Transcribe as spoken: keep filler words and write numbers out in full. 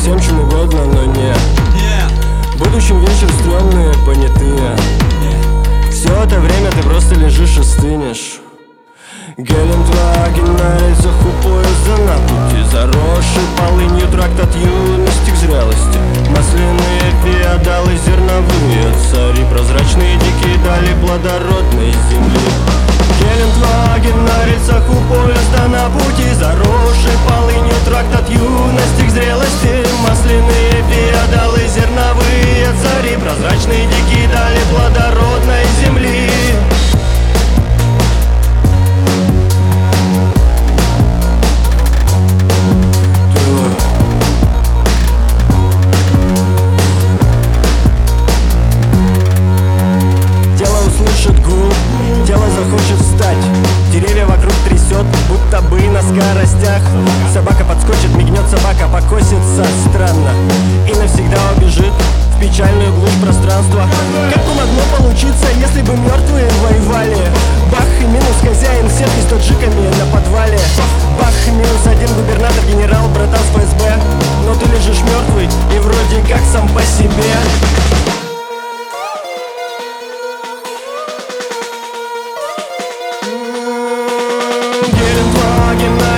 всем чем угодно, но не будущим вечер стрёмные понятые. Все это время ты просто лежишь и стынешь. Гелендваген на рельсах у поезда на пути, заросший полынью тракт от юности к зрелости. Масляные феодалы, зерновые цари, прозрачные дикие дали плодородной земли. Гелендваген на рельсах у поезда на пути, заросший полынью тракт от юности к зрелости. Масляные феодалы, зерновые цари, прозрачные дикие дали плодородной земли. Тело захочет встать, деревья вокруг трясет, будто бы на скоростях. Собака подскочит, мигнет собака, покосится странно и навсегда убежит в печальную глушь пространства. Как бы могло получиться, если бы мертвые воевали? Бах и минус хозяин сетки с таджиками на подвале. Бах и минус один губернатор, генерал, братан с ФСБ. Но ты лежишь мертвый и вроде как сам по себе. Гелендваген на